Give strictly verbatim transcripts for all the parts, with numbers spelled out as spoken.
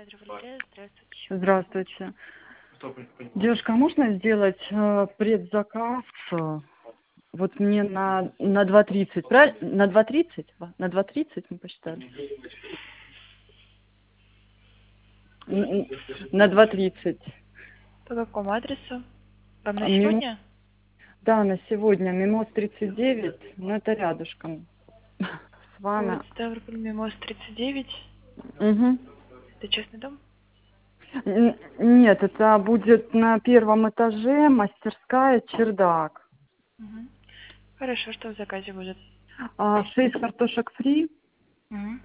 Федор Валерия, здравствуйте. Здравствуйте. Девушка, а можно сделать э, предзаказ? э, Вот мне на, на два тридцать, правильно? На два тридцать? На два тридцать мы посчитали? Н- н- На два тридцать. По какому адресу? Вам на А мимо- сегодня? Да, на сегодня. Мимоз тридцать девять, но это рядышком с вами. Город Ставрополь, Мимоз тридцать девять. Мгм. Это частный дом? Н- Нет, это будет на первом этаже, мастерская, чердак. Угу. Хорошо, что в заказе будет? А, шесть картошек фри Угу.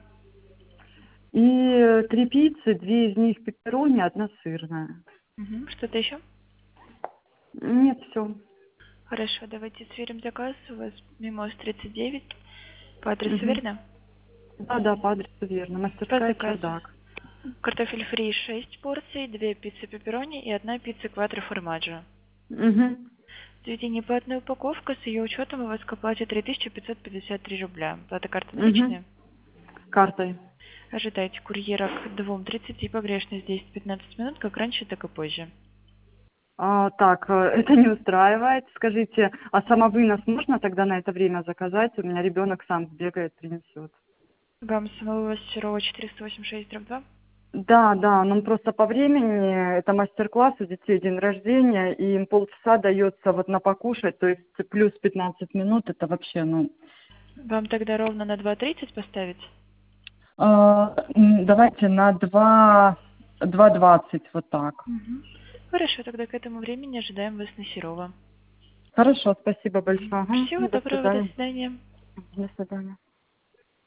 и три пиццы, две из них пепперони, одна сырная. Угу. Что-то еще? Нет, все. Хорошо, давайте сверим заказ. У вас Мимоз тридцать девять. По адресу верно? Да, да, по адресу верно. По Мастерская, заказу. чердак. Картофель фри шесть порций, две пиццы пепперони и одна пицца кватро формаджо. Угу. Заведение платная упаковка, с ее учетом у вас к оплате три тысячи пятьсот пятьдесят три рубля. Плата карты Угу. наличные? Картой. Ожидайте курьера к двум тридцати, погрешность десять-пятнадцать минут, как раньше, так и позже. А, так, э, это не устраивает. Скажите, а самовынос можно тогда на это время заказать? У меня ребенок сам сбегает, принесет. Вам самого Серова четыреста восемьдесят шесть дробь два? Да, да, нам просто по времени, это мастер-класс, у детей день рождения, и им полчаса дается вот на покушать, то есть плюс пятнадцать минут, это вообще, ну... Вам тогда ровно на два тридцать поставить? а, м, давайте на два, два двадцать, вот так. Мгм. Хорошо, тогда к этому времени ожидаем вас на Серова. Хорошо, спасибо большое. Мгм. Ага, Всего до доброго, до свидания. свидания. До свидания.